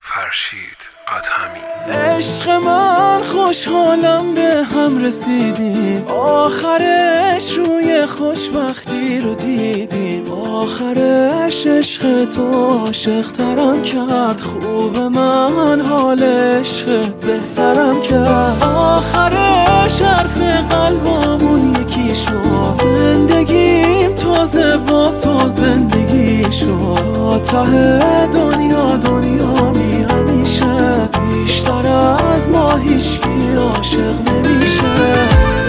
فرشید ادهمی. عشق من خوشحالم به هم رسیدیم، آخرش روی خوشبختی رو دیدیم. آخرش عشق تو عاشق ترم کرد، خوب من حال عشق بهترم کرد. آخرش حرف قلبمون یکی شد، زندگیم تازه با تو زندگی شد. ته دنیا دنیامی همیشه، بیشتر از ما هیچکی عاشق نمیشه.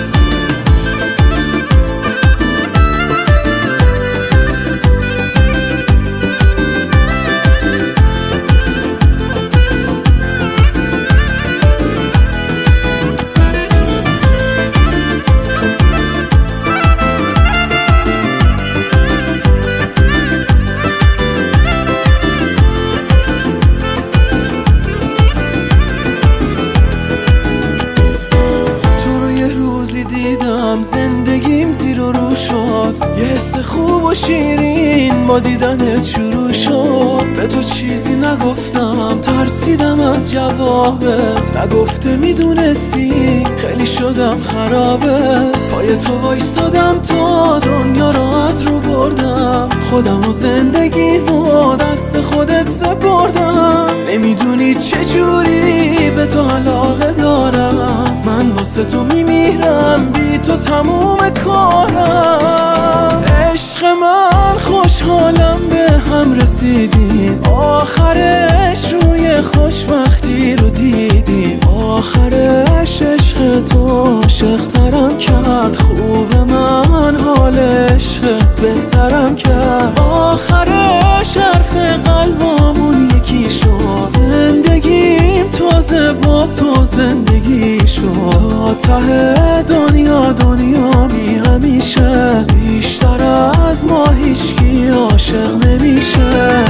زندگیم زیر و رو شد، یه حس خوب و شیرین با دیدنت شروع شد. به تو چیزی نگفتم، ترسیدم از جوابت، نگفته میدونستی خیلی شدم خرابه. پای تو وایسادم تا دنیا رو از رو بردم، خودم و زندگیمو دست خودت سپردم. نمیدونی چجوری به تو علاقه دارم، من واسه تو میمیرم، بی تو تموم کارم. عشق من خوشحالم به هم رسیدیم، آخرش روی خوشبختی رو دیدیم. آخرش عشق تو عاشق ترم کرد، خوب من حال عشق بهترم کرد. آخرش حرف قلبمون یکی شد، زندگیم تازه با تو زندگی شد. ته دنیا دنیامی همیشه، بیشتر از ما هیچکی عاشق نمیشه.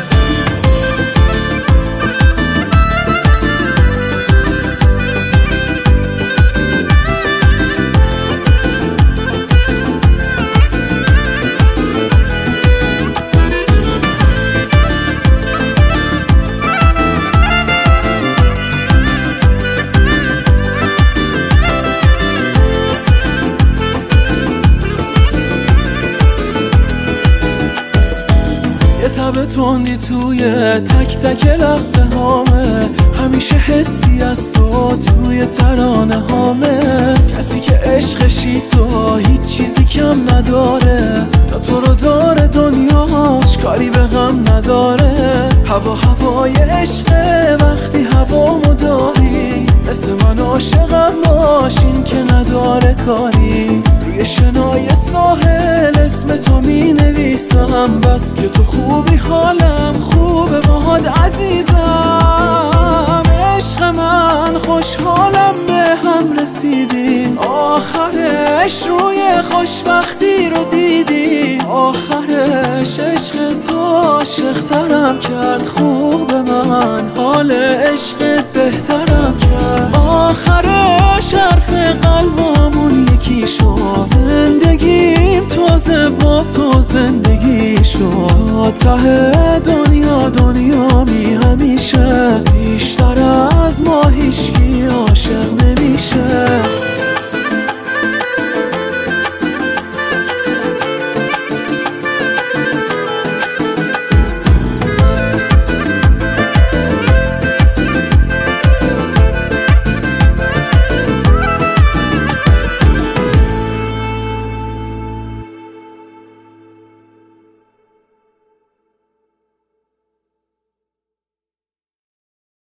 تب تندی توی تک تک لحظه هامه، همیشه حسی از تو توی ترانه هامه. کسی که عشقشی تو هیچ چیزی کم نداره، تا تو رو داره دنیاش کاری به غم نداره. هوا هوای عشقه وقتی هوامو داری، مثل من عاشقم باش این که نداره کاری. روی شنای ساحل اسم تو می نویسم، بس که تو خوبی حالم خوبه باهات عزیزم. عشق من خوشحالم به هم رسیدیم، آخرش روی خوشبختی رو دیدیم. آخرش عشق تو عاشق ترم کرد، خوب من حال عشق بهترم کرد. آخرش حرف قلبمون یکی شد، زندگیم تازه با تو زندگی شد. ته دنیا دنیامی همیشه، بیشتر